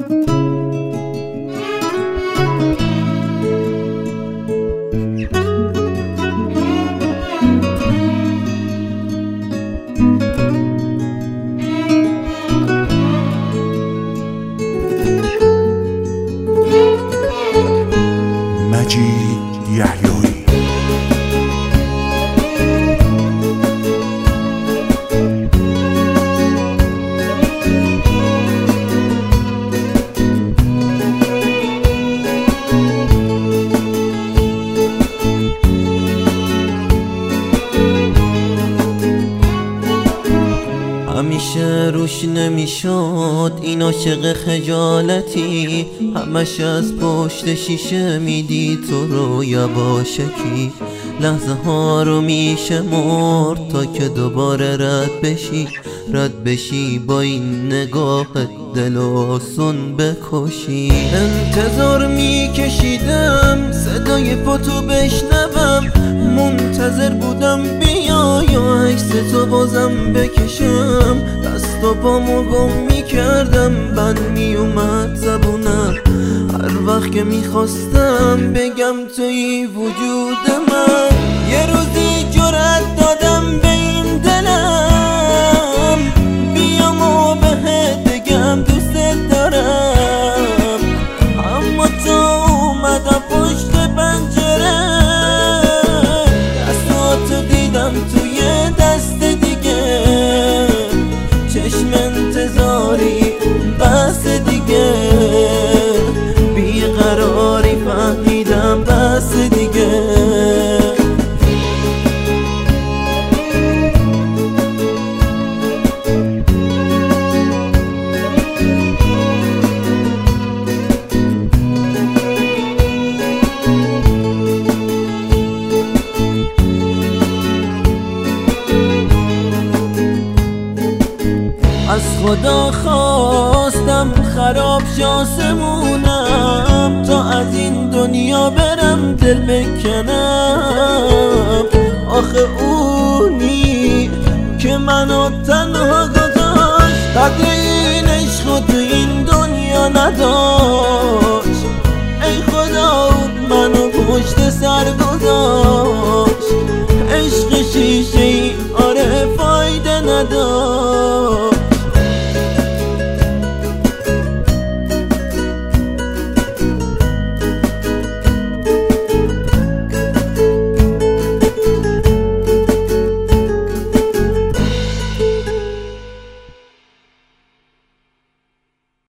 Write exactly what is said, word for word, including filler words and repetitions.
مجید یحیایی. همیشه روش نمیشد این عاشق خجالتی، همش از پشت شیشه میدی تو رو یواشکی، لحظه ها رو میشه مرد تا که دوباره رد بشی، رد بشی با این نگاه دل آسون بکشی. انتظار میکشیدم صدای پاتو بشنوم، منتظر بودم بیای یا عکس تو بازم بکشم، دست و پامو گم میکردم بند میومد زبونم، هر وقت که میخواستم بگم توی وجود من. یه روزی جرأت دادم به این دلم بیام و بهت بگم دوست دارم، اما تو اومدم پشت پنجره، دستاتو دیدم توی دست دیگه، چشم انتظاری بس دیگه، بیقراری فهمیدم بس دیگه. از خدا خواستم خراب شاسمونم، تا از این دنیا برم دل بکنم. آخه اونی که منو تنها گذاشت قدر این عشق تو این دنیا نداشت.